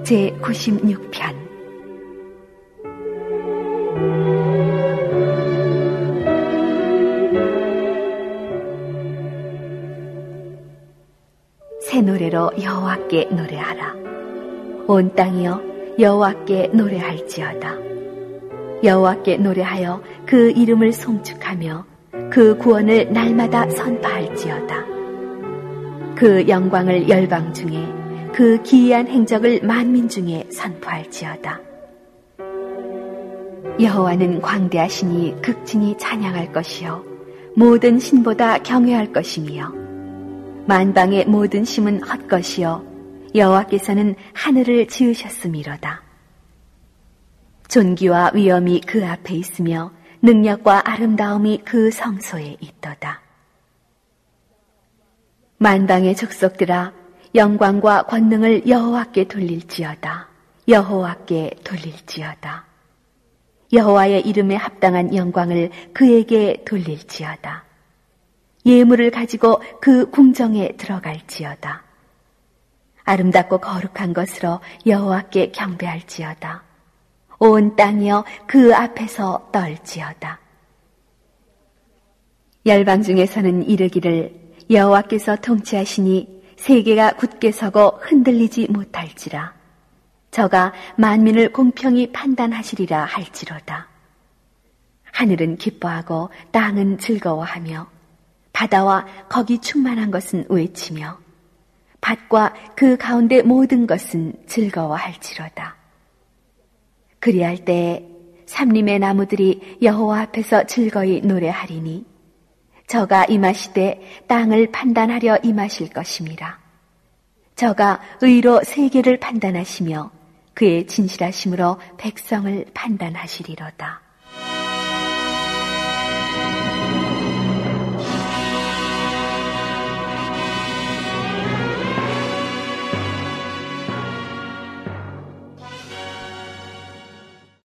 제96편 새 노래로 여호와께 노래하라. 온 땅이여 여호와께 노래할지어다. 여호와께 노래하여 그 이름을 송축하며 그 구원을 날마다 선포할지어다. 그 영광을 열방 중에 그 기이한 행적을 만민 중에 선포할지어다. 여호와는 광대하시니 극진히 찬양할 것이요 모든 신보다 경외할 것이며 만방의 모든 심은 헛것이요 여호와께서는 하늘을 지으셨음이로다. 존귀와 위엄이 그 앞에 있으며 능력과 아름다움이 그 성소에 있도다. 만방의 족속들아 영광과 권능을 여호와께 돌릴지어다. 여호와께 돌릴지어다. 여호와의 이름에 합당한 영광을 그에게 돌릴지어다. 예물을 가지고 그 궁정에 들어갈지어다. 아름답고 거룩한 것으로 여호와께 경배할지어다. 온 땅이여 그 앞에서 떨지어다. 열방 중에서는 이르기를 여호와께서 통치하시니 세계가 굳게 서고 흔들리지 못할지라. 저가 만민을 공평히 판단하시리라 할지로다. 하늘은 기뻐하고 땅은 즐거워하며 바다와 거기 충만한 것은 외치며 밭과 그 가운데 모든 것은 즐거워할지로다. 그리할 때에 삼림의 나무들이 여호와 앞에서 즐거이 노래하리니 저가 임하시되 땅을 판단하려 임하실 것임이라. 저가 의로 세계를 판단하시며 그의 진실하심으로 백성을 판단하시리로다.